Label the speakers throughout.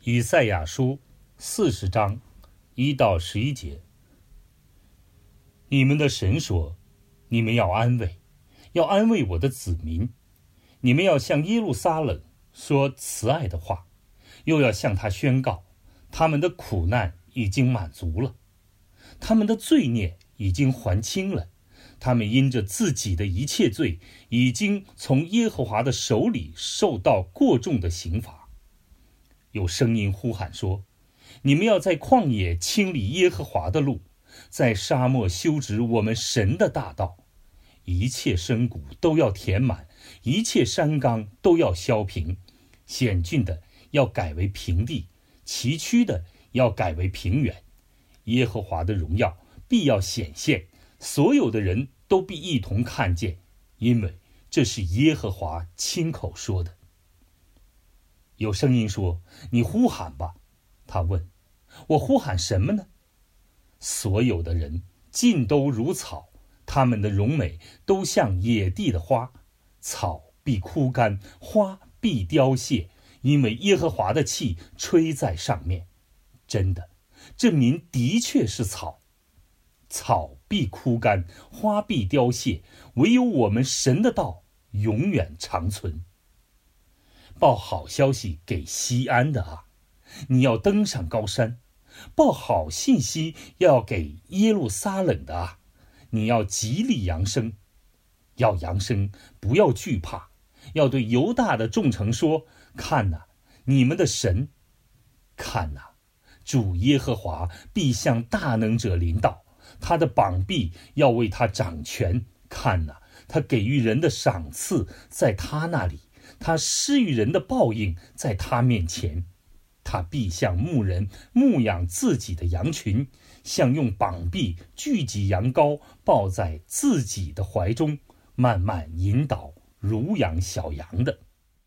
Speaker 1: 以赛亚书40章1到11节。你们的神说，你们要安慰，要安慰我的子民。你们要向耶路撒冷说慈爱的话，又要向他宣告，他们的苦难已经满足了，他们的罪孽已经还清了，他们因着自己的一切罪，已经从耶和华的手里受到过重的刑罚。有声音呼喊说，你们要在旷野清理耶和华的路，在沙漠修直我们神的大道。一切深谷都要填满，一切山冈都要削平，险峻的要改为平地，崎岖的要改为平原。耶和华的荣耀必要显现，所有的人都必一同看见，因为这是耶和华亲口说的。有声音说，你呼喊吧。他问，我呼喊什么呢？所有的人尽都如草，他们的荣美都像野地的花，草必枯干，花必凋谢，因为耶和华的气吹在上面。真的，这民的确是草，草必枯干，花必凋谢，唯有我们神的道永远长存。报好消息给西安的啊，你要登上高山；报好信息要给耶路撒冷的啊，你要极力扬声。要扬声，不要惧怕，要对犹大的众城说，看哪，你们的神，看哪，主耶和华必向大能者临到，他的膀臂要为他掌权。看哪，他给予人的赏赐在他那里，他施予人的报应在他面前。他必像牧人牧养自己的羊群，像用膀臂聚集羊羔，抱在自己的怀中，慢慢引导乳养小羊的。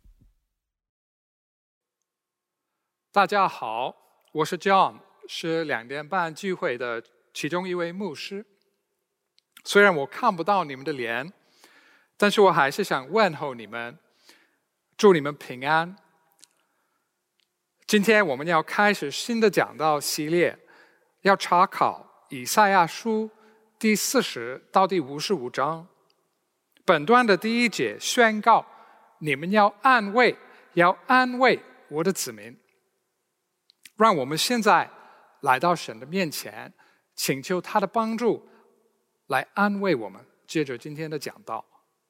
Speaker 2: 大家好，我是 John， 是2点半聚会的其中一位牧师。虽然我看不到你们的脸，但是我还是想问候你们，祝你们平安。今天我们要开始新的讲道系列，要查考以赛亚书第40到第55章。本段的第1节宣告，你们要安慰我的子民。让我们现在来到神的面前，请求他的帮助来安慰我们。接着今天的讲道。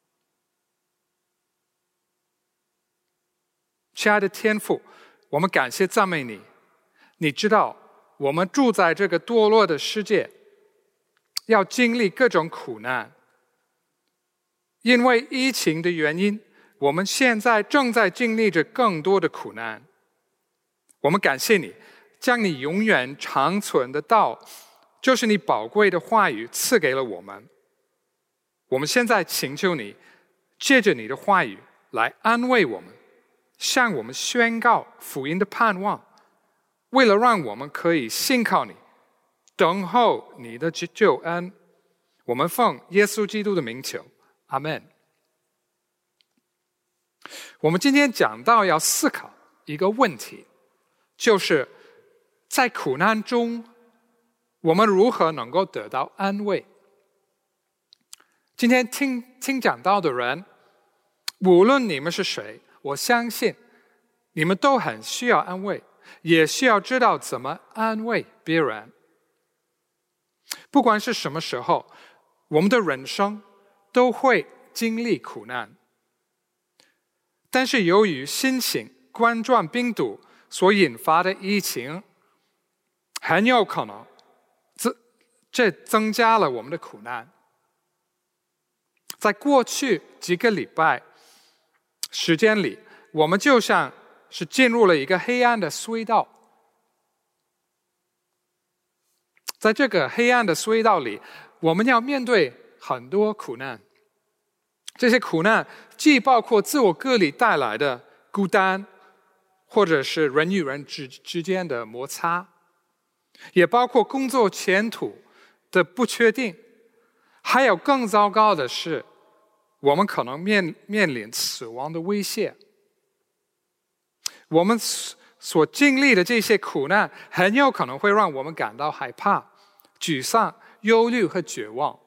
Speaker 2: 亲爱的天父，我们感谢赞美你。你知道我们住在这个堕落的世界，要经历各种苦难。因为疫情的原因，我们现在正在经历着更多的苦难。我们感谢你，将你永远长存的道，就是你宝贵的话语赐给了我们。我们现在请求你，借着你的话语来安慰我们，向我们宣告福音的盼望，为了让我们可以信靠你，等候你的救恩。我们奉耶稣基督的名求，阿们。我们今天讲到要思考一个问题，就是在苦难中，我们如何能够得到安慰？今天听讲道的人，无论你们是谁，我相信你们都很需要安慰，也需要知道怎么安慰别人。不管是什么时候，我们的人生都会经历苦难，但是由于新型冠状病毒所引发的疫情，很有可能这增加了我们的苦难。在过去几个礼拜时间里，我们就像是进入了一个黑暗的隧道。在这个黑暗的隧道里，我们要面对很多苦难。这些苦难既包括自我隔离带来的孤单，或者是人与人之间的摩擦，也包括工作前途的不确定，还有更糟糕的是，我们可能面临死亡的威胁。我们所经历的这些苦难，很有可能会让我们感到害怕、沮丧、忧虑和绝望。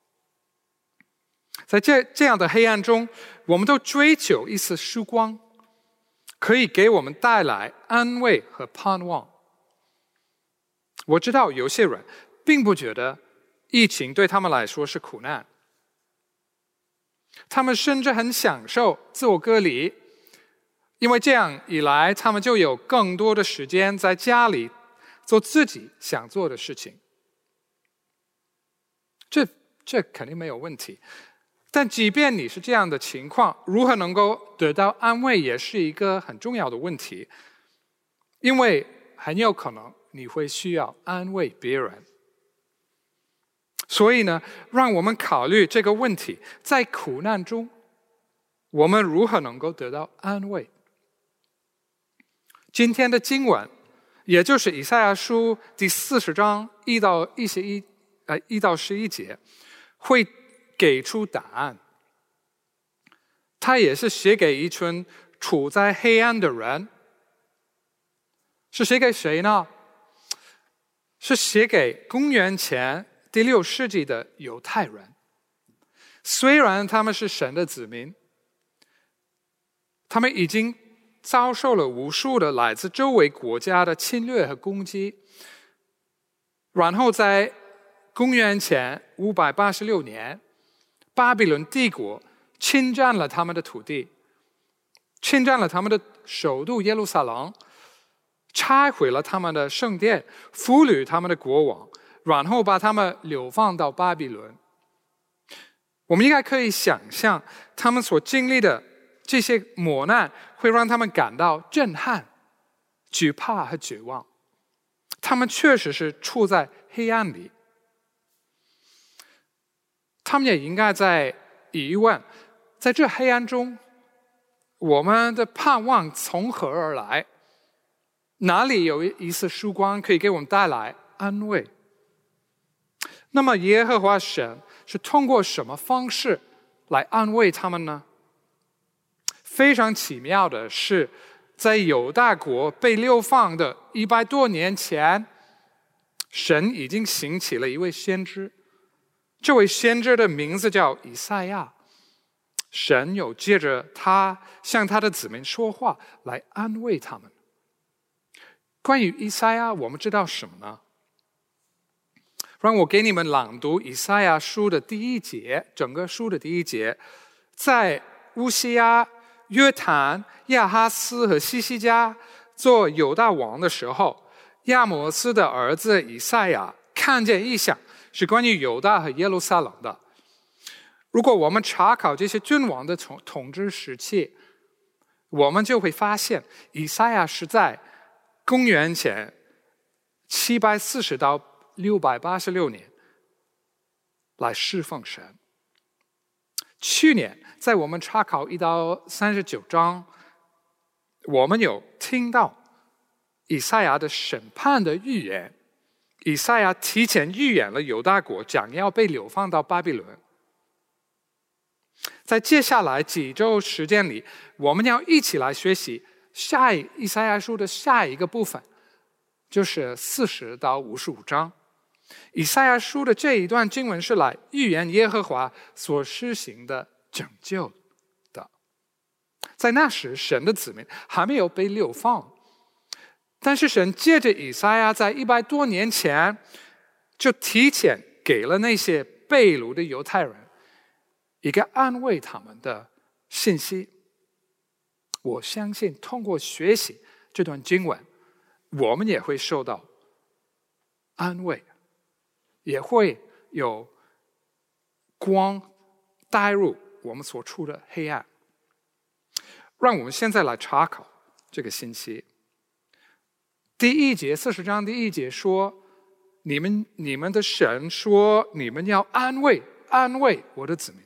Speaker 2: 在这样的黑暗中，我们都追求一丝曙光，可以给我们带来安慰和盼望。我知道有些人并不觉得疫情对他们来说是苦难，他们甚至很享受自我隔离，因为这样一来，他们就有更多的时间在家里做自己想做的事情。这肯定没有问题。但即便你是这样的情况，如何能够得到安慰也是一个很重要的问题，因为很有可能你会需要安慰别人。所以呢，让我们考虑这个问题，在苦难中，我们如何能够得到安慰？今天的经文，也就是以赛亚书第40章1到11节，会给出答案。他也是写给一群处在黑暗的人，是写给谁呢？是写给公元前第6世纪的犹太人。虽然他们是神的子民，他们已经遭受了无数的来自周围国家的侵略和攻击，然后在公元前586年，巴比伦帝国侵占了他们的土地，侵占了他们的首都耶路撒冷，拆毁了他们的圣殿，俘虏他们的国王，然后把他们流放到巴比伦。我们应该可以想象，他们所经历的这些磨难会让他们感到震撼、惧怕和绝望。他们确实是处在黑暗里，他们也应该在疑问，在这黑暗中，我们的盼望从何而来？哪里有一丝曙光可以给我们带来安慰？那么耶和华神是通过什么方式来安慰他们呢？非常奇妙的是，在犹大国被流放的100多年前，神已经兴起了一位先知，这位先知的名字叫以赛亚。神有借着他向他的子民说话，来安慰他们。关于以赛亚，我们知道什么呢？让我给你们朗读以赛亚书的第1节，整个书的第1节。在乌西亚、约坦、亚哈斯和西西家做犹大王的时候，亚摩斯的儿子以赛亚看见异象，是关于犹大和耶路撒冷的。如果我们查考这些君王的统治时期，我们就会发现，以赛亚是在公元前740到686年来侍奉神。去年在我们查考1到39章，我们有听到以赛亚的审判的预言，以赛亚提前预言了犹大国将要被流放到巴比伦。在接下来几周时间里，我们要一起来学习以赛亚书的下一个部分，就是40到55章。以赛亚书的这一段经文是来预言耶和华所施行的拯救的。在那时，神的子民还没有被流放，但是神借着以赛亚在100多年前就提前给了那些被掳的犹太人一个安慰他们的信息。我相信通过学习这段经文，我们也会受到安慰，也会有光带入我们所处的黑暗。让我们现在来查考这个信息。第1节40章第1节说，你们的神说，你们要安慰我的子民。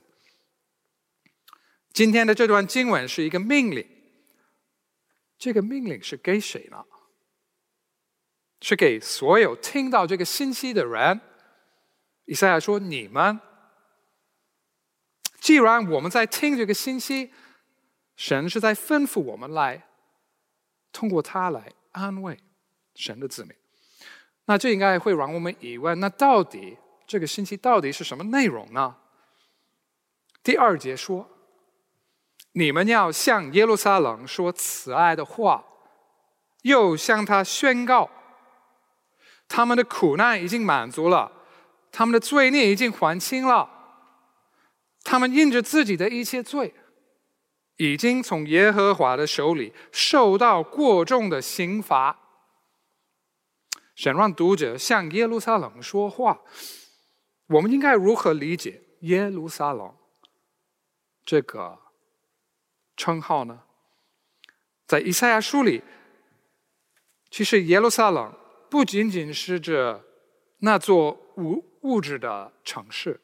Speaker 2: 今天的这段经文是一个命令，这个命令是给谁呢？是给所有听到这个信息的人。以赛亚说，你们既然我们在听这个信息，神是在吩咐我们来通过他来安慰神的子民。那这应该会让我们疑问，那到底这个信息到底是什么内容呢？第2节说，你们要向耶路撒冷说慈爱的话，又向他宣告，他们的苦难已经满足了，他们的罪孽已经还清了，他们因着自己的一切罪，已经从耶和华的手里受到过重的刑罚。神让读者向耶路撒冷说话，我们应该如何理解耶路撒冷这个称号呢？在以赛亚书里，其实耶路撒冷不仅仅是指那座物质的城市，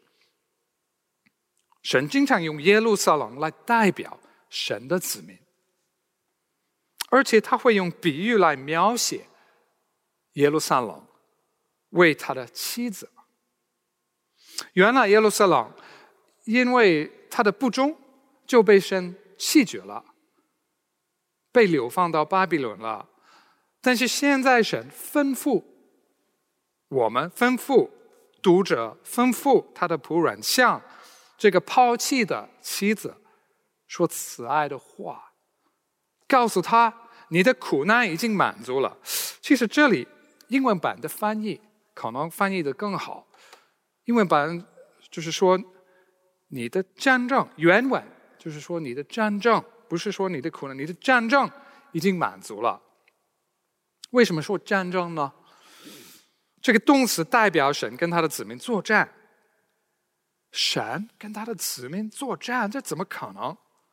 Speaker 2: 神经常用耶路撒冷来代表神的子民，而且他会用比喻来描写耶路撒冷为他的妻子。原来耶路撒冷因为他的不忠就被神弃绝了，被流放到巴比伦了。但是现在神吩咐我们，吩咐读者，吩咐他的仆人，向这个抛弃的妻子说慈爱的话，告诉他你的苦难已经满足了。其实这里英文版的翻译可能翻译得更好，英文版就是说你的战争，原文就是说你的战争，不是说你的苦难，你的战争已经满足了。为什么说战争呢？这个动词代表神跟他的子民作战，神跟他的子民作战，这怎么可能？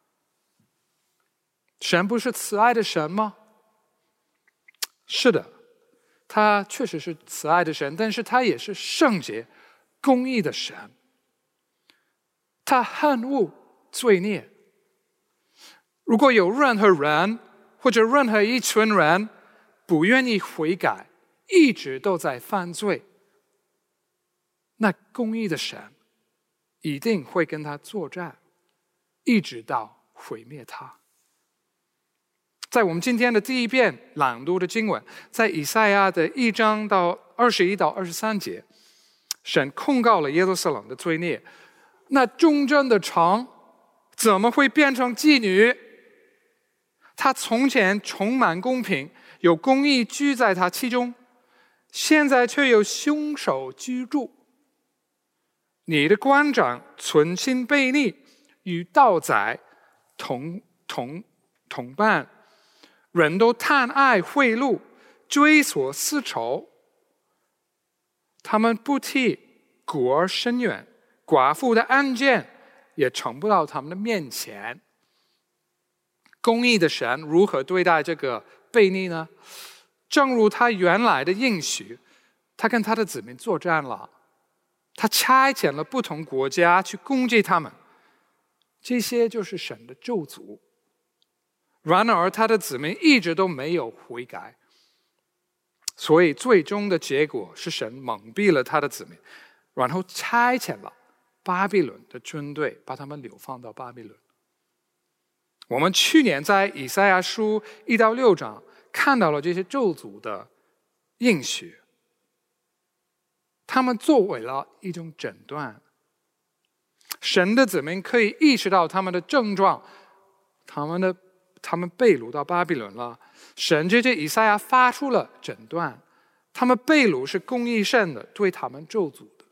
Speaker 2: 神不是慈爱的神吗？是的，他确实是慈爱的神，但是他也是圣洁公义的神。他恨恶罪孽，如果有任何人或者任何一群人不愿意悔改，一直都在犯罪，那公义的神一定会跟他作战，一直到毁灭他。在我们今天的第一遍朗读的经文，在以赛亚的1章到21到23节，神控告了耶路撒冷的罪孽。那忠贞的城怎么会变成妓女？他从前充满公平，有公义居在他其中，现在却有凶手居住。你的官长存心悖逆，与盗贼同伴，人都贪爱贿赂，追索私仇。他们不替孤儿伸冤，寡妇的案件也呈不到他们的面前。公义的神如何对待这个悖逆呢？正如他原来的应许，他跟他的子民作战了，他差遣了不同国家去攻击他们，这些就是神的咒诅。然而他的子民一直都没有悔改，所以最终的结果是神蒙蔽了他的子民，然后差遣了巴比伦的军队，把他们流放到巴比伦。我们去年在以赛亚书1到6章看到了这些咒诅的应许，他们作为了一种诊断。神的子民可以意识到他们的症状，他们被掳到巴比伦了。神借着以赛亚发出了诊断，他们被掳是公义圣的，对他们咒诅的，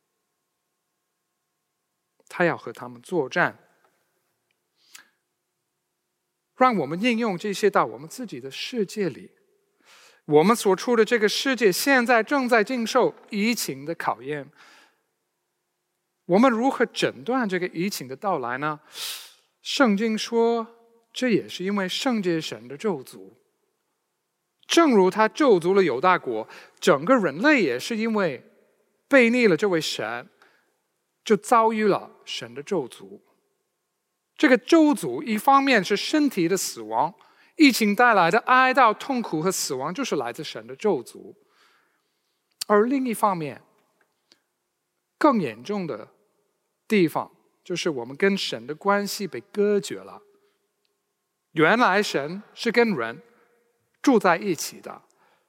Speaker 2: 他要和他们作战。让我们应用这些到我们自己的世界里。我们所处的这个世界现在正在经受疫情的考验，我们如何诊断这个疫情的到来呢？圣经说，这也是因为圣洁神的咒诅。正如他咒诅了犹大国，整个人类也是因为背逆了这位神，就遭遇了神的咒诅。这个咒诅一方面是身体的死亡，疫情带来的哀悼、痛苦和死亡就是来自神的咒诅。而另一方面，更严重的地方就是我们跟神的关系被隔绝了。原来神是跟人住在一起的，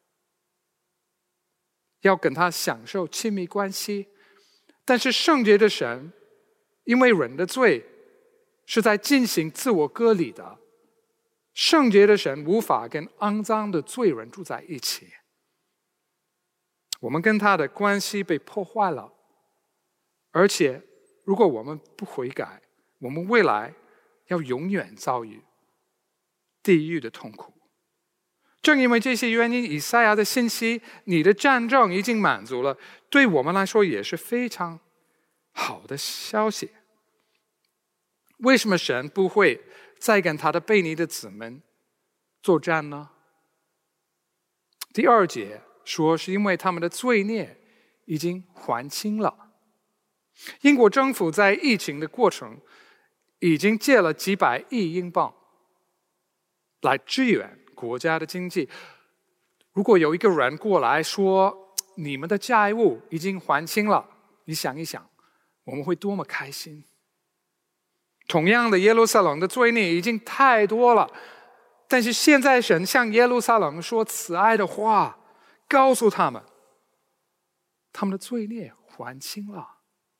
Speaker 2: 要跟他享受亲密关系。但是圣洁的神，因为人的罪是在进行自我割礼的，圣洁的神无法跟肮脏的罪人住在一起。我们跟他的关系被破坏了，而且如果我们不悔改，我们未来要永远遭遇地狱的痛苦。正因为这些原因，以赛亚的信息，你的战争已经满足了，对我们来说也是非常好的消息。为什么神不会再跟他的悖逆的子民作战呢？第2节说，是因为他们的罪孽已经还清了。英国政府在疫情的过程已经借了几百亿英镑来支援国家的经济。如果有一个人过来说你们的债务已经还清了，你想一想，我们会多么开心。同样的，耶路撒冷的罪孽已经太多了，但是现在神向耶路撒冷说慈爱的话，告诉他们他们的罪孽还清了。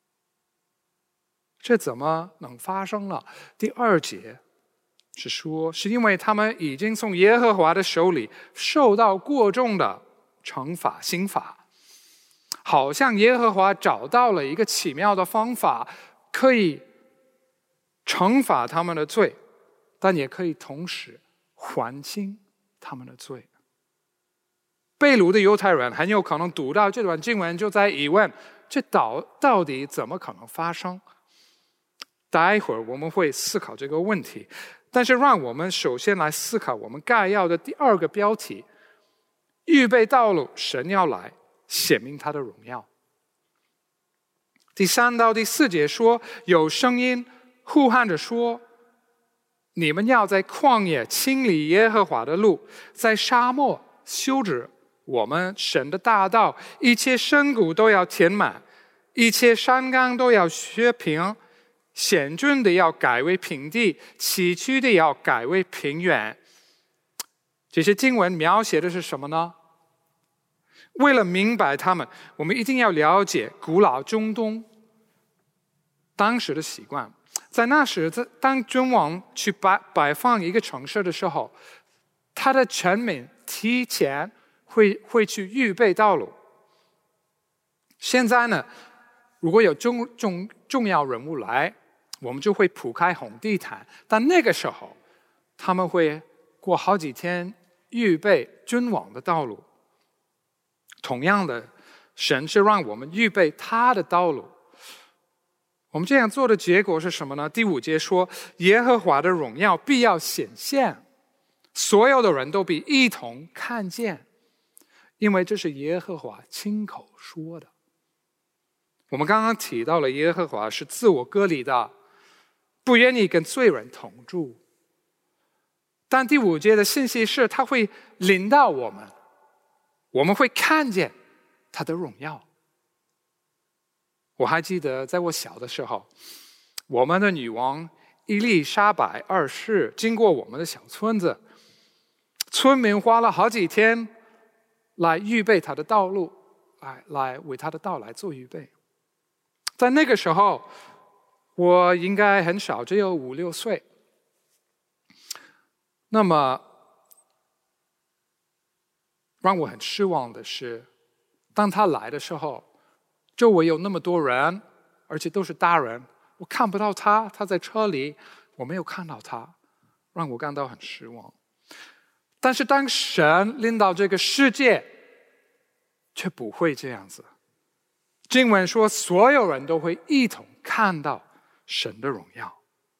Speaker 2: 这怎么能发生呢？第2节是说，是因为他们已经从耶和华的手里受到过重的惩罚刑罚，好像耶和华找到了一个奇妙的方法，可以惩罚他们的罪，但也可以同时还清他们的罪。被掳的犹太人很有可能读到这段经文，就在疑问，这到底怎么可能发生？待会儿我们会思考这个问题，但是让我们首先来思考我们概要的第2个标题：预备道路，神要来显明他的荣耀。第3到第4节说，有声音呼喊着说，你们要在旷野清理耶和华的路，在沙漠修直我们神的大道，一切深谷都要填满，一切山冈都要削平，险峻的要改为平地，崎岖的要改为平原。这些经文描写的是什么呢？为了明白他们，我们一定要了解古老中东当时的习惯。在那时，当君王去摆放一个城市的时候，他的臣民提前会去预备道路。现在呢，如果有重要人物来，我们就会铺开红地毯，但那个时候他们会过好几天预备君王的道路。同样的，神是让我们预备他的道路。我们这样做的结果是什么呢？第5节说，耶和华的荣耀必要显现，所有的人都必一同看见，因为这是耶和华亲口说的。我们刚刚提到了耶和华是自我割礼的，不愿意跟罪人同住。但第5节的信息是，他会临到我们，我们会看见他的荣耀。我还记得在我小的时候，我们的女王伊丽莎白2世经过我们的小村子，村民花了好几天来预备她的道路，来为她的到来做预备。在那个时候，我应该很少，只有5、6岁。那么让我很失望的是，当他来的时候，周围有那么多人，而且都是大人，我看不到他，他在车里，我没有看到他，让我感到很失望。但是当神临到这个世界，却不会这样子。经文说，所有人都会一同看到神的荣耀。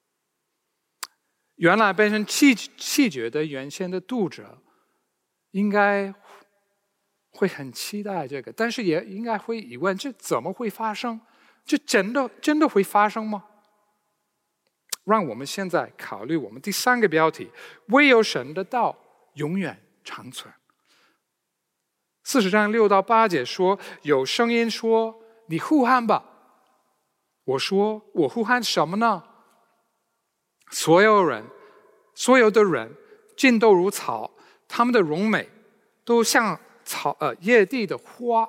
Speaker 2: 原来被人弃绝的原先的读者应该会很期待这个，但是也应该会疑问，这怎么会发生？这真的会发生吗？让我们现在考虑我们第3个标题：唯有神的道永远长存。40章6到8节说，有声音说，你呼喊吧。我说，我呼喊什么呢？所有的人尽都如草， 他们的荣美都像野地的花，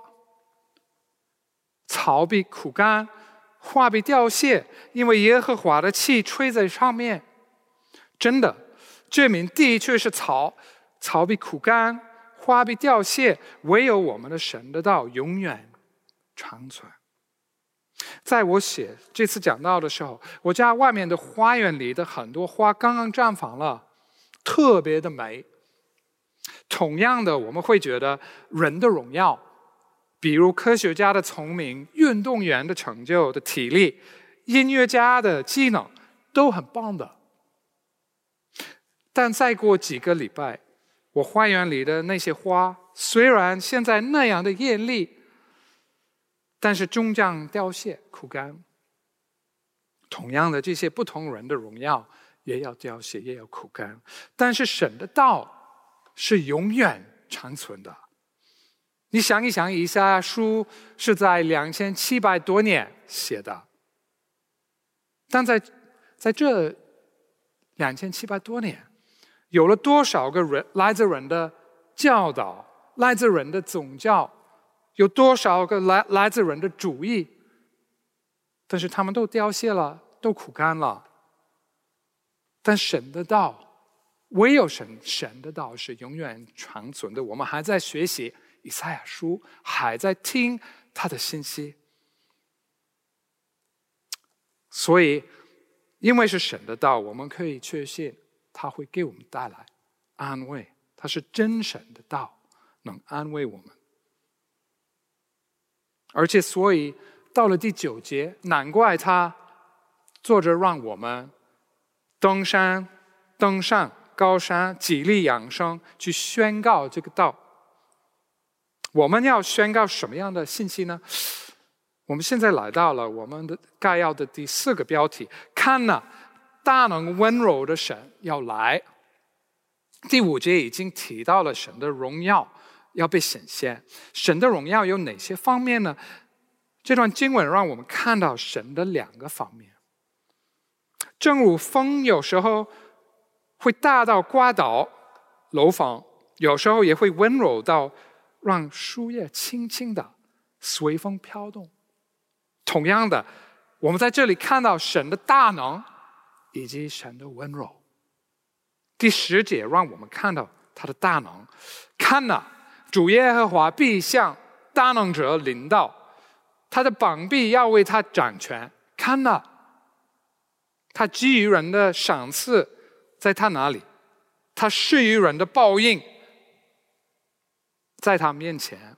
Speaker 2: 草必枯干，花必凋谢，因为耶和华的气吹在上面。真的，这名的确是草必枯干，花必凋谢，唯有我们的神的道永远长存。在我写这次讲道的时候，我家外面的花园里的很多花刚刚绽放了，特别的美。同样的，我们会觉得人的荣耀，比如科学家的聪明、运动员的成就的体力、音乐家的技能，都很棒的。但再过几个礼拜，我花园里的那些花，虽然现在那样的艳丽，但是终将凋谢枯干。同样的，这些不同人的荣耀也要凋谢，也要枯干。但是神的道是永远长存的。你想一想，以赛亚书是在2700多年写的，但在这2700多年，有了多少个人来自人的教导，来自人的宗教，有多少个来自人的主义，但是他们都凋谢了，都枯干了。但神的道，唯有神的道是永远长存的。我们还在学习以赛亚书，还在听他的信息。所以因为是神的道，我们可以确信他会给我们带来安慰，他是真神的道，能安慰我们。而且所以到了第9节，难怪他作者让我们登上高山，极力养生，去宣告这个道。我们要宣告什么样的信息呢？我们现在来到了我们的概要的第4个标题，看哪，大能温柔的神要来。第5节已经提到了神的荣耀要被显现。神的荣耀有哪些方面呢？这段经文让我们看到神的2个方面。正如风有时候会大到刮倒楼房，有时候也会温柔到让树叶轻轻的随风飘动。同样的，我们在这里看到神的大能以及神的温柔。第10节让我们看到他的大能，看哪，主耶和华必向大能者临到，他的膀臂要为他掌权。看哪，他给予人的赏赐在他哪里？他施予人的报应在他面前。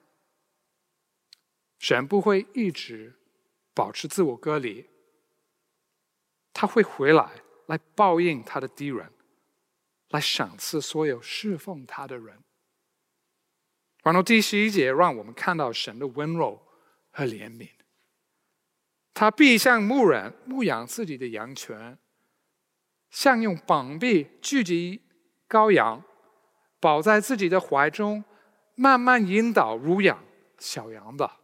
Speaker 2: 神不会一直保持自我隔离，他会回来报应他的敌人，来赏赐所有侍奉他的人。然后第11节让我们看到神的温柔和怜悯。他必像牧人牧养自己的羊群，像用膀臂聚集羔羊，抱在自己的怀中，慢慢引导乳养小羊的。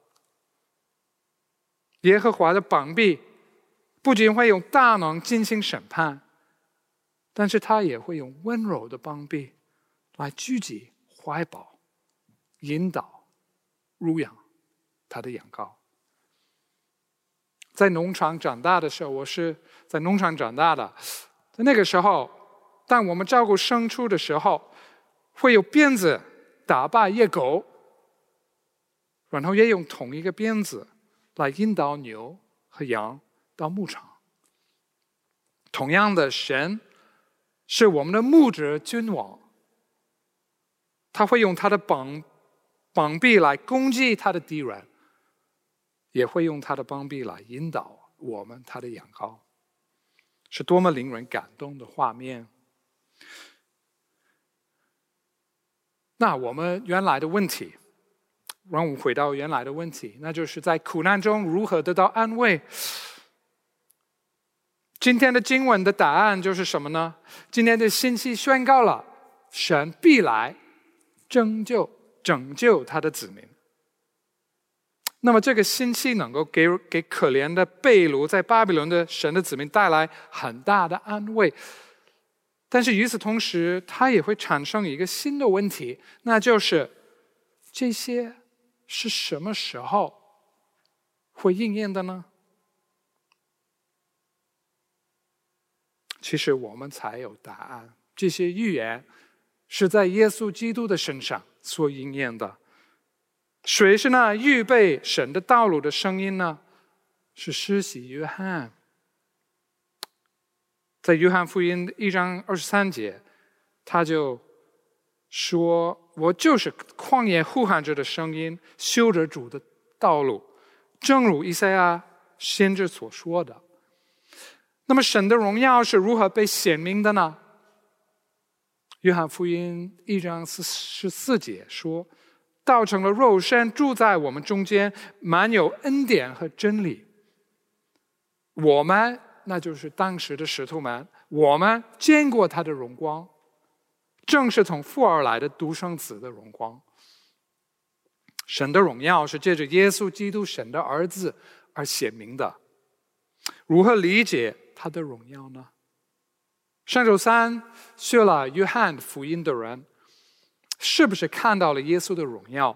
Speaker 2: 耶和华的膀臂不仅会用大能进行审判，但是他也会用温柔的膀臂来聚集怀抱，引导乳养他的羊羔。在农场长大的时候，我是在农场长大的，在那个时候，当我们照顾牲畜的时候，会有鞭子打败野狗，然后也用同一个鞭子来引导牛和羊到牧场。同样的，神是我们的牧者君王，他会用他的膀臂来攻击他的敌人，也会用他的膀臂来引导我们他的羊羔。是多么令人感动的画面。那我们原来的问题，让我们回到原来的问题，那就是在苦难中如何得到安慰。今天的经文的答案就是什么呢？今天的信息宣告了神必来拯救他的子民。那么这个信息能够给可怜的被掳在巴比伦的神的子民带来很大的安慰。 但是与此同时，它也会产生一个新的问题，那就是这些是什么时候会应验的呢？其实我们才有答案，这些预言是在耶稣基督的身上所应验的。谁是那预备神的道路的声音呢？是施洗约翰。在约翰福音1章23节，他就说：“我就是旷野呼喊着的声音，修着主的道路，正如以赛亚先知所说的。”那么神的荣耀是如何被显明的呢？约翰福音1章14节说：“道成了肉身，住在我们中间，满有恩典和真理。”我们，那就是当时的使徒们，我们见过他的荣光，正是从父而来的独生子的荣光。神的荣耀是借着耶稣基督神的儿子而显明的。如何理解他的荣耀呢？上周三学了约翰福音的人，是不是看到了耶稣的荣耀？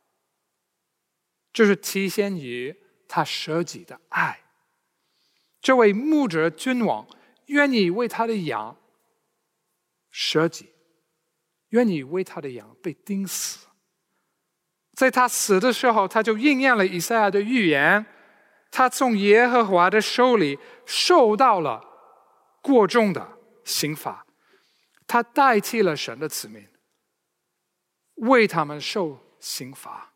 Speaker 2: 这是体现于他舍己的爱。这位牧者君王愿意为他的羊舍己，愿意为他的羊被钉死。在他死的时候，他就应验了以赛亚的预言，他从耶和华的手里受到了过重的刑罚，他代替了神的子民，为他们受刑罚。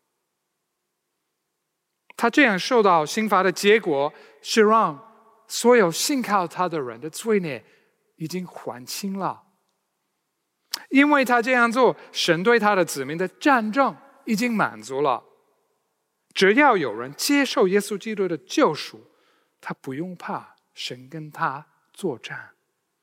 Speaker 2: 他这样受到刑罚的结果是让所有信靠他的人的罪孽已经还清了。因为他这样做，神对他的子民的战争已经满足了。只要有人接受耶稣基督的救赎，他不用怕神跟他作战。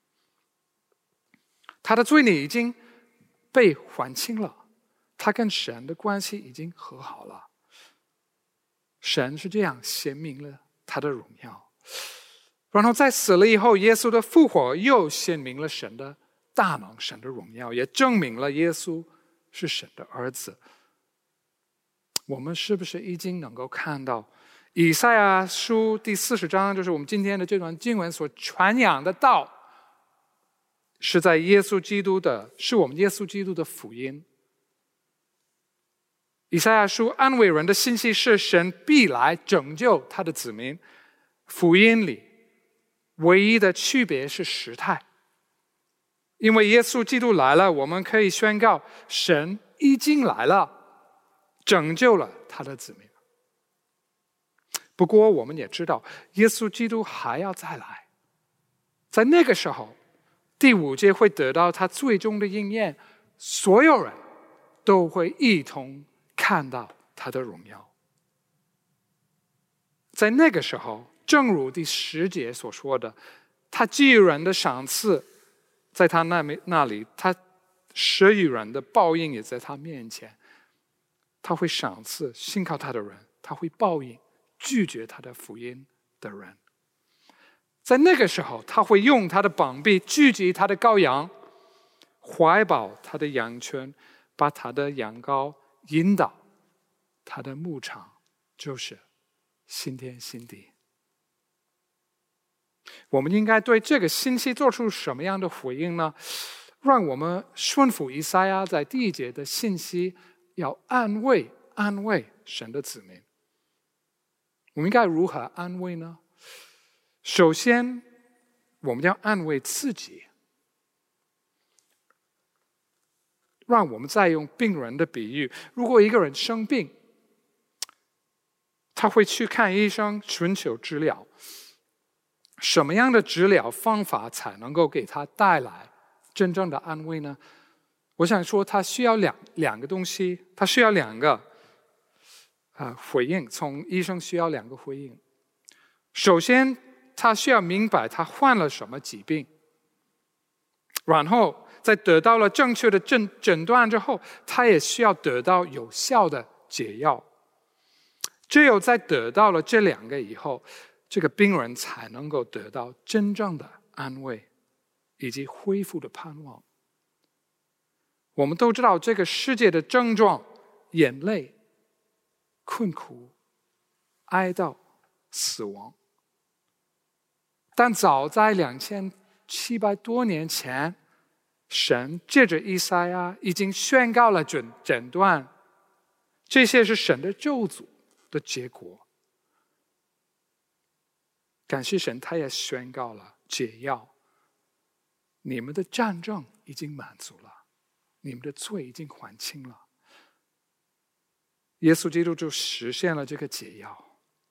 Speaker 2: 他的罪孽已经被还清了，他跟神的关系已经和好了。神是这样显明了他的荣耀。然后在死了以后，耶稣的复活又显明了神的大能，神的荣耀，也证明了耶稣是神的儿子。我们是不是已经能够看到以赛亚书第40章，就是我们今天的这段经文所传扬的道，是在耶稣基督的，是我们耶稣基督的福音。以赛亚书安慰人的信息是神必来拯救他的子民。福音里唯一的区别是时态，因为耶稣基督来了，我们可以宣告神已经来了，拯救了他的子民。不过我们也知道耶稣基督还要再来，在那个时候第5节会得到他最终的应验，所有人都会一同看到他的荣耀。在那个时候，正如第10节所说的，他给予人的赏赐在他那里，他施予人的报应也在他面前。他会赏赐信靠他的人，他会报应拒绝他的福音的人。在那个时候，他会用他的膀臂聚集他的羔羊，怀抱他的羊圈，把他的羊羔引导他的牧场，就是新天新地。我们应该对这个信息做出什么样的回应呢？让我们顺服以赛亚在第1节的信息，要安慰神的子民。我们应该如何安慰呢？首先，我们要安慰自己。让我们再用病人的比喻，如果一个人生病，他会去看医生寻求治疗。什么样的治疗方法才能够给他带来真正的安慰呢？我想说，他需要两个东西，他需要2个回应。从医生需要2个回应。首先，他需要明白他患了什么疾病，然后在得到了正确的诊断之后，他也需要得到有效的解药。只有在得到了这2个以后，这个病人才能够得到真正的安慰。 以及恢复的盼望。我们都知道这个世界的症状：眼泪、困苦、哀悼、死亡。但早在2700多年前，神借着以赛亚已经宣告了诊断，这些是神的咒诅的结果。感谢神，他也宣告了解药：你们的战争已经满足了，你们的罪已经还清了。耶稣基督就实现了这个解药。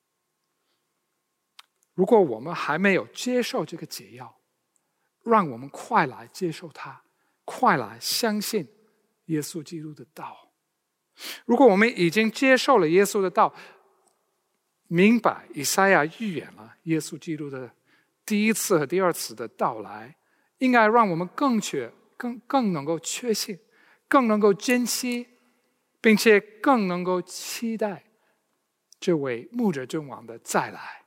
Speaker 2: 如果我们还没有接受这个解药，让我们快来接受它，快来相信耶稣基督的道。如果我们已经接受了耶稣的道，明白以赛亚预言了耶稣基督的第一次和第二次的到来，应该让我们更能够确信，更能够珍惜，并且更能够期待这位牧者君王的再来。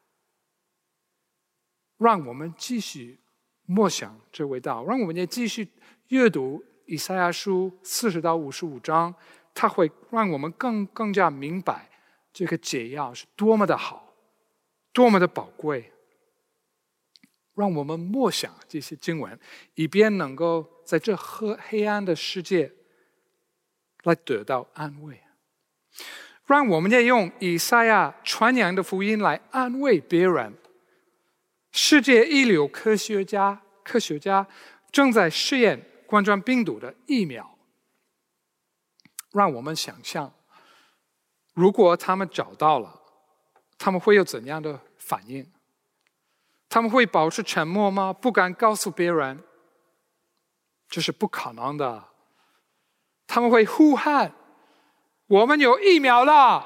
Speaker 2: 让我们继续默想这位道，让我们也继续阅读以赛亚书40到55章，它会让我们更加明白这个解药是多么的好，多么的宝贵。让我们默想这些经文，以便能够在这黑暗的世界来得到安慰。让我们也用以赛亚传扬的福音来安慰别人。世界一流科学家正在试验冠状病毒的疫苗。让我们想象，如果他们找到了，他们会有怎样的反应？他们会保持沉默吗？不敢告诉别人？这是不可能的。他们会呼喊：我们有疫苗了！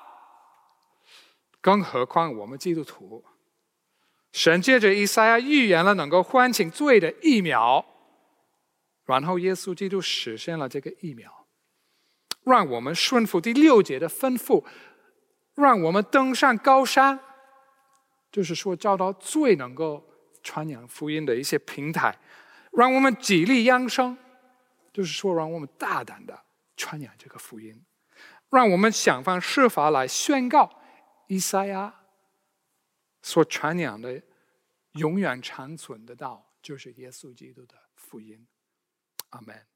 Speaker 2: 更何况我们基督徒，神借着以赛亚预言了能够唤醒罪的疫苗，然后耶稣基督实现了这个疫苗，让我们顺服第6节的吩咐，让我们登上高山，就是说找到最能够传扬福音的一些平台，让我们极力扬声，就是说让我们大胆的传扬这个福音，让我们想方设法来宣告以赛亚所传扬的永远长存的道，就是耶稣基督的福音。阿们。